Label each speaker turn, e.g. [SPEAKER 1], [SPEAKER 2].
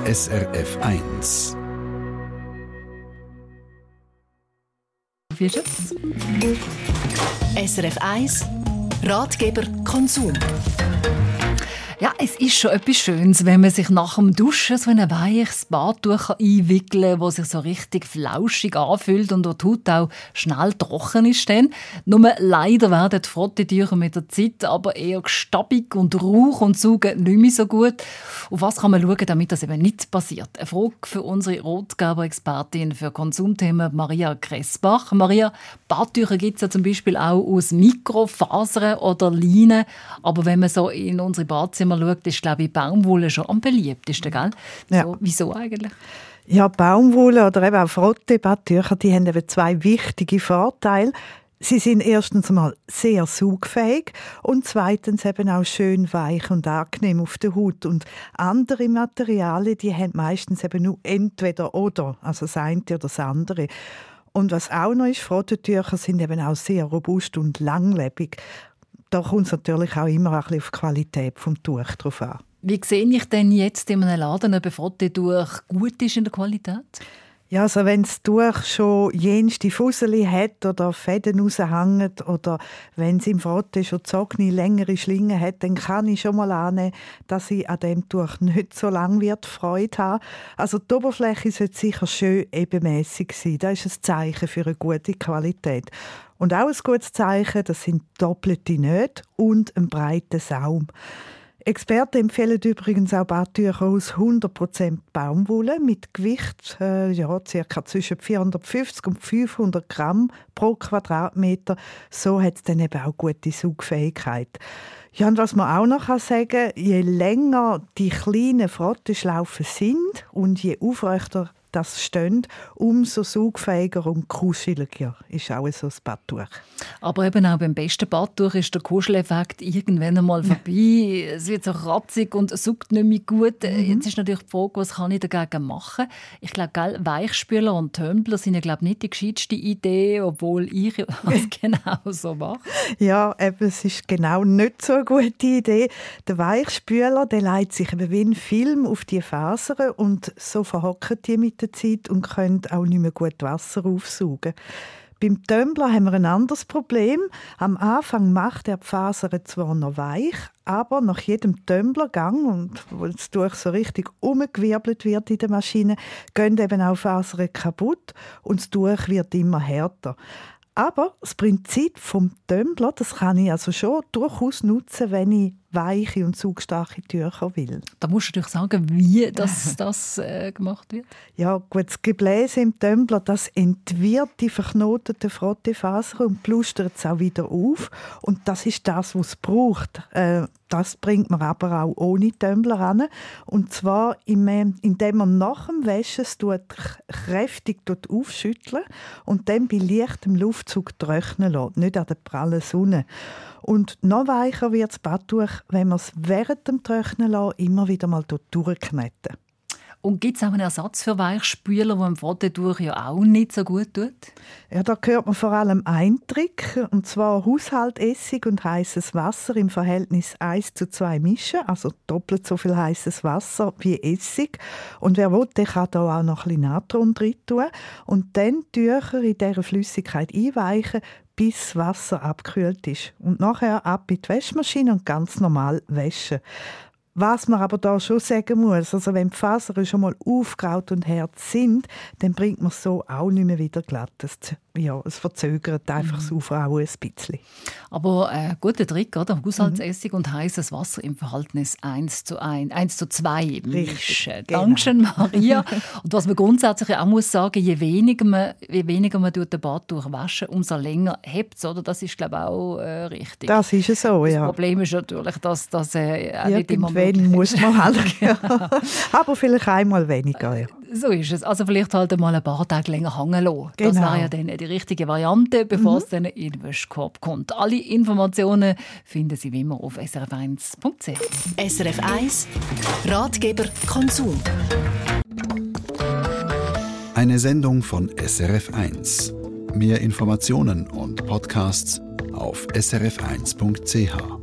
[SPEAKER 1] SRF 1.
[SPEAKER 2] Wie ist es? SRF 1 Ratgeber Konsum. Ja, es ist schon etwas Schönes, wenn man sich nach dem Duschen so ein weiches Badtuch einwickeln kann, das sich so richtig flauschig anfühlt und wo die Haut auch schnell trocken ist. Nur leider werden die Frottetücher mit der Zeit aber eher staubig und rauch und saugen nicht mehr so gut. Auf was kann man schauen, damit das eben nicht passiert? Eine Frage für unsere Ratgeber-Expertin für Konsumthemen Maria Kressbach. Maria, Badtücher gibt es ja zum Beispiel auch aus Mikrofasern oder Leinen. Aber wenn man so in unsere Badzimmer schaut, ist, glaube ich, Baumwolle schon am beliebtesten, gell?
[SPEAKER 3] Ja.
[SPEAKER 2] So, wieso eigentlich?
[SPEAKER 3] Ja, Baumwolle oder eben auch Frottee-Badtücher, die haben eben zwei wichtige Vorteile. Sie sind erstens mal sehr saugfähig und zweitens eben auch schön weich und angenehm auf der Haut. Und andere Materialien, die haben meistens eben nur entweder oder, also das eine oder das andere. Und was auch noch ist, Frottetücher sind eben auch sehr robust und langlebig. Da kommt es natürlich auch immer ein bisschen auf die Qualität des Tuchs drauf an.
[SPEAKER 2] Wie sehe ich denn jetzt in einem Laden, ob ein Frotteetuch gut ist in der Qualität?
[SPEAKER 3] Ja, also wenn das Tuch schon jenste Fusseli hat oder Fäden raushängen oder wenn es im Frotte schon zogene, längere Schlingen hat, dann kann ich schon mal annehmen, dass ich an dem Tuch nicht so lange wird Freude haben. Also die Oberfläche sollte sicher schön ebenmäßig sein. Das ist ein Zeichen für eine gute Qualität. Und auch ein gutes Zeichen, das sind doppelte Nähte und ein breiter Saum. Experten empfehlen übrigens auch Badtücher aus 100% Baumwolle mit Gewicht ca. zwischen 450 und 500 Gramm pro Quadratmeter. So hat es dann eben auch gute Saugfähigkeit. Ja, und was man auch noch sagen kann, je länger die kleinen Frotteschlaufen sind und je aufrechter das steht, umso saugfähiger und kuscheliger ist auch so ein Badtuch.
[SPEAKER 2] Aber eben auch beim besten Badtuch ist der Kuscheleffekt irgendwann einmal vorbei. Es wird so kratzig und saugt nicht mehr gut. Jetzt ist natürlich die Frage, was kann ich dagegen machen? Ich glaube, Weichspüler und Tumbler sind ja, glaube nicht die gescheiteste Idee, obwohl ich es genau so mache.
[SPEAKER 3] Ja, eben, es ist genau nicht so eine gute Idee. Der Weichspüler, der leitet sich eben wie ein Film auf die Fasern und so verhocken die mit der Zeit und können auch nicht mehr gut Wasser aufsaugen. Beim Tumbler haben wir ein anderes Problem. Am Anfang macht er die Fasern zwar noch weich, aber nach jedem Tumblergang, und wo das Tuch so richtig umgewirbelt wird in der Maschine, gehen eben auch Fasern kaputt und das Tuch wird immer härter. Aber das Prinzip vom Tumbler, das kann ich also schon durchaus nutzen, wenn ich weiche und saugstarke Tücher will.
[SPEAKER 2] Da musst du natürlich sagen, wie das gemacht wird.
[SPEAKER 3] Ja, gut, das Gebläse im Tumbler, das entwirrt die verknoteten Frottefasern und plustert es auch wieder auf. Und das ist das, was es braucht. Das bringt man aber auch ohne Tumbler an. Und zwar, indem man nach dem Waschen es kräftig aufschütteln und dann bei leichtem Luftzug trocknen lässt, nicht an der prallen Sonne. Und noch weicher wird das Badtuch, wenn man es während dem Trocknen lässt, immer wieder mal durchkneten.
[SPEAKER 2] Und gibt es auch einen Ersatz für Weichspüler, der im Frotteetuch ja auch nicht so gut tut?
[SPEAKER 3] Ja, da hört man vor allem einen Trick, und zwar Haushaltessig und heißes Wasser im Verhältnis 1:2 mischen, also doppelt so viel heißes Wasser wie Essig. Und wer will, der kann da auch noch ein bisschen Natron drin tun und dann Tücher in dieser Flüssigkeit einweichen, bis das Wasser abgekühlt ist. Und nachher ab in die Waschmaschine und ganz normal waschen. Was man aber da schon sagen muss, also wenn die Fasern schon mal aufgeraut und hart sind, dann bringt man so auch nicht mehr wieder glatt. Es verzögert einfach das Aufrauen ein bisschen.
[SPEAKER 2] Aber ein guter Trick, oder? Haushaltsessig und heißes Wasser im Verhältnis 1:2 mischen.
[SPEAKER 3] Genau.
[SPEAKER 2] Dankeschön, Maria. Und was man grundsätzlich auch muss sagen, je weniger man den Badtuch waschen, umso länger hebt es, oder? Das ist, glaube ich, auch richtig.
[SPEAKER 3] Das ist es so, ja.
[SPEAKER 2] Das Problem ist natürlich, dass das auch nicht immer
[SPEAKER 3] möglich ist. Muss man halt. Aber vielleicht einmal weniger, ja.
[SPEAKER 2] So ist es. Also vielleicht halt mal ein paar Tage länger hängen lassen.
[SPEAKER 3] Genau.
[SPEAKER 2] Das wäre ja dann die richtige Variante, bevor es dann in den Wäschkorb kommt. Alle Informationen finden Sie wie immer auf srf1.ch.
[SPEAKER 1] SRF 1 Ratgeber Konsum. Eine Sendung von SRF 1. Mehr Informationen und Podcasts auf srf1.ch.